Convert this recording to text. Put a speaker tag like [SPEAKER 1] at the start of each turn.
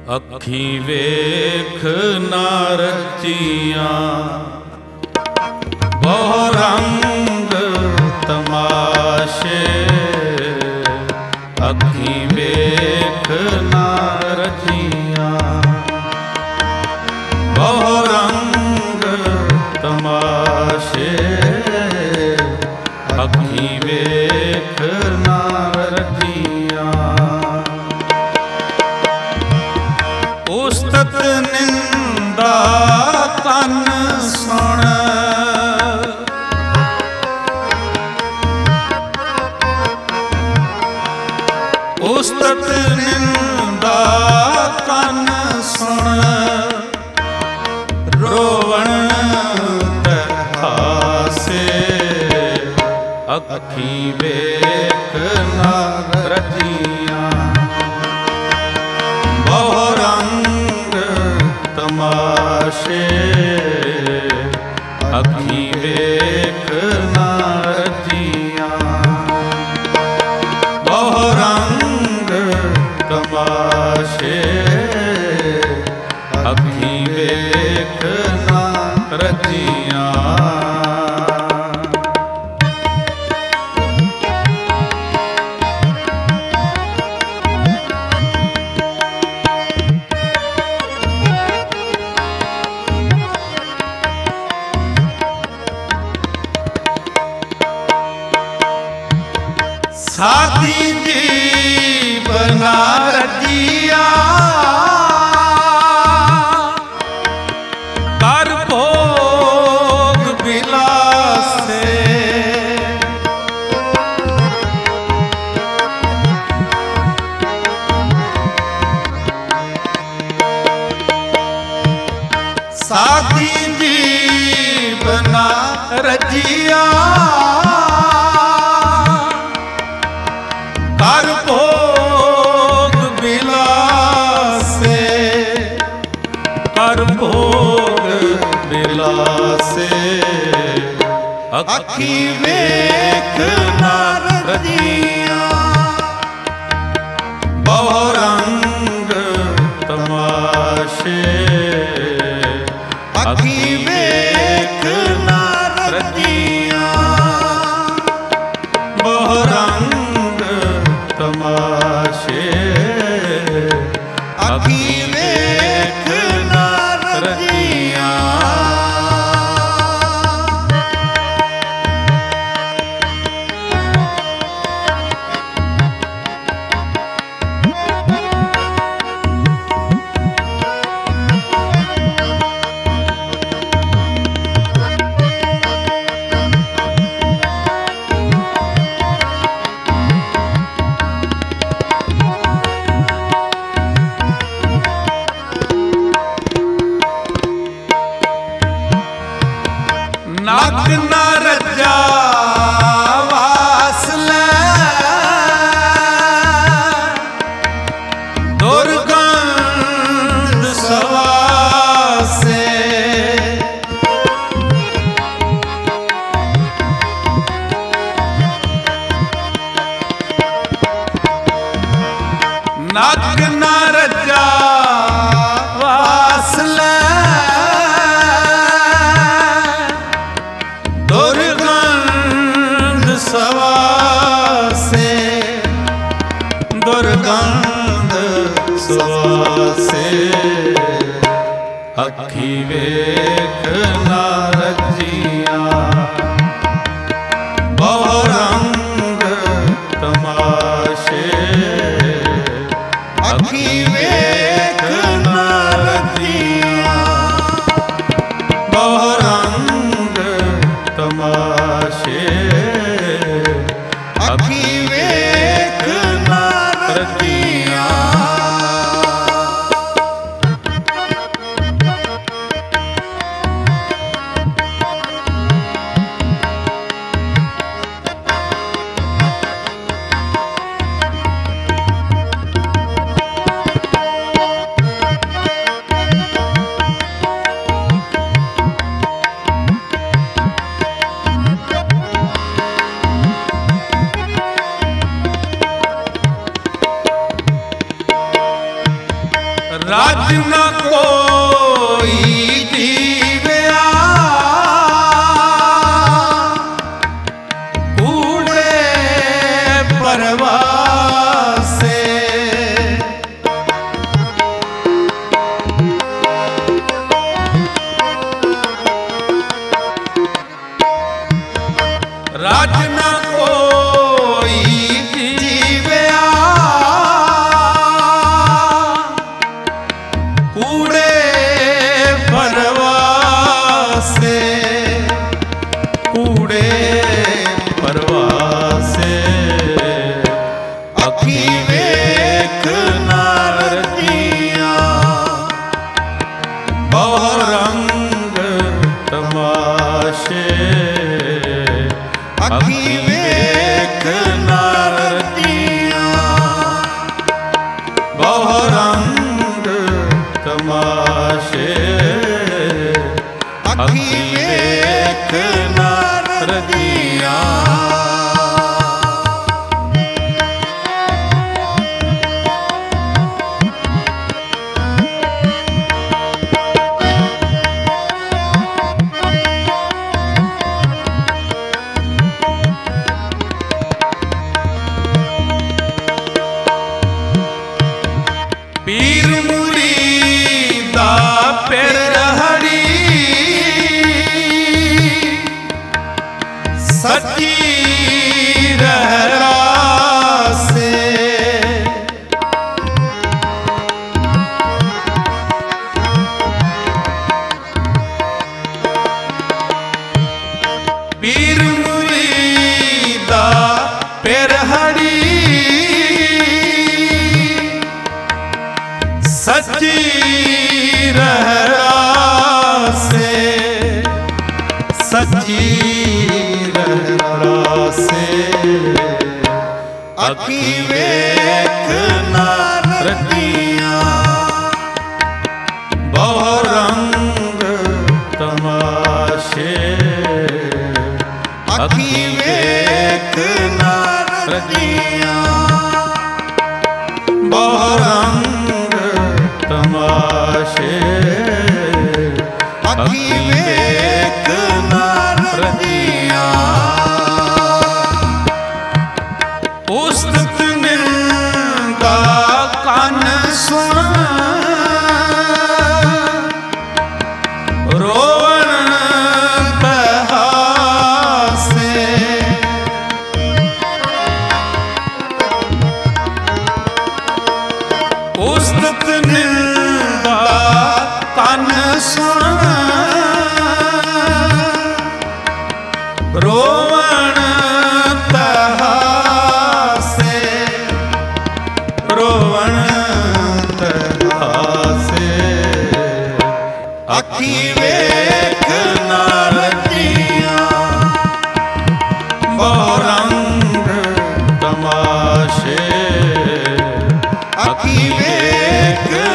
[SPEAKER 1] ਅੱਖੀਂ ਵੇਖ ਨਾ ਰਚੀਆਂ ਬਹੁ ਰੰਗ ਤਮਾਸ਼ੇ। ਅੱਖੀਂ ਵੇਖ ਨਾ ਰਚੀਆਂ ਬਹੁ ਰੰਗ ਤਮਾਸ਼ੇ। ਅੱਖੀਂ ਵੇਖ ਨਾ ਰਚੀਆਂ ਉਸਤਤ ਨਿੰਦਾ ਕੰਨ ਸੁਣ। ਉਸਤਤ ਨਿੰਦਾ ਕੰਨ ਸੁਣ ਰੋਵਣ ਤੇ ਹਾਸੇ। ਅੱਖੀਂ ਵੇਖ ਨਾ ਰਚੀਆਂ ਬਹੁ ਰੰਗ ਤਮਾਸ਼ੇ। ਅੱਖੀਂ ਵੇਖ ਨਾ ਰਚੀਆਂ ਬਹੁ ਰੰਗ ਤਮਾਸ਼ੇ। ਅੱਖੀਂ ਵੇਖ ਨਾ ਰਚੀਆਂ ਸਾਥੀ ਜੀਵਨ ਰਚੀਆਂ ਕਰ ਭੋਗ ਬਿਲਾਸੇ। ਸਾਥੀ ਜੀਵਨ ਰਚੀਆਂ ਕਰ ਭੋਗ ਬਿਲਾਸੇ। ਕਰ ਭੋਗ ਬਿਲਾਸੇ। ਅੱਖੀਂ ਵੇਖ ਨਾ ਰਚੀਆਂ ਬਹੁ ਰੰਗ ਤਮਾਸ਼ੇ। ਅੱਖੀਂ ਵੇਖ ਨਾ ਰਚੀਆਂ ਬਹੁ ਰੰਗ ਤਮਾਸ਼ੇ। ਅੱਖੀਂ ਵੇਖ ਨਾ ਰਚੀਆਂ ਨੱਕ ਨਾ ਰੱਜਾ ਵਾਸ ਲੈ ਦੁਰਗੰਧ ਸਵਾਸੇ। ਨੱਕ ਨਾ ਰੱਜਾ ਵਾਸ ਲੈ ਦੁਰਗੰਧ ਸਵਾਸੇ। ਦੁਰਗੰਧ ਸਵਾਸੇ। ਅੱਖੀਂ ਵੇਖ ਨਾ ਰਚੀਆਂ ਬਹੁ ਰੰਗ ਤਮਾਸ਼ੇ। ਅੱਖੀਂ ਵੇਖ ਨਾ ਰਚੀਆਂ ਬਹੁ ਰੰਗ ਤਮਾਸ਼ੇ। ਅੱਖੀਂ ਵੇਖ ਨਾ ਰਚੀਆਂ ਰਾਜ ਨ ਕੋਈ ਜੀਵਿਆ ਕੂੜੇ ਪਰਵਾਸੇ ਰਾਜ ਨ ਕੋਈ ਜੀਵਿਆ ਕੂੜੇ ਪਰਵਾਸੇ ਕੂੜੇ ਪਰਵਾਸੇ ਅੱਖੀ ਵੇਖ ਨਾ ਰਤੀਆਂ ਬਹੁ ਰੰਗ ਤਮਾਸ਼ੇ ਅੱਖੀ ਵੇਖ ਨਾ ਰਤੀਆਂ ਬਹੁ ਰੰਗ ਤਮਾਸ਼ੇ ਅੱਖੀ ਵੇਖ ਨਾ ਰਤੀਆਂ ਪੀਰ ਮੁਰੀਦਾ ਪਿਰ ਰਹੜੀ ਸੱਚੀ ਰਹਿਰਾਸੇ ਪੀਰ ਮੁਰੀਦਾ ਪਿਰ ਹੜੀ ਸੱਚੀ ਰਹਿਰਾਸੇ ਸੱਚੀ ਰਹਿਰਾਸੇ ਅੱਖੀ ਵੇਖ ਨਾ ਰਤੀਆਂ ਬਹੁ ਰੰਗ ਤਮਾਸ਼ੇ ਅੱਖੀ ਵੇਖ ਨਾ ਰਤੀਆਂ ਬਹੁ ਰੰਗ ਤਮਾਸ਼ੇ ਅੱਖੀ ਵੇਖ ਨਾ ਰਤੀਆਂ ਉਸਤਤ ਨਿੰਦਾ ਕੰਨ ਸੁਣ ਰੋਵਣ ਬਹਾਸੇ ਉਸਤਤ ਨਿੰਦਾ ਕੰਨ ਸੁਣ ਰੋਵਣ ਤਹਾਸੇ ਰੋਵਣ ਤਹਾਸੇ ਅੱਖੀ ਵੇਖ ਨਾ ਰਤੀਆਂ ਬਹੁ ਰੰਗ ਤਮਾਸ਼ੇ ਅੱਖੀ ਵੇਖ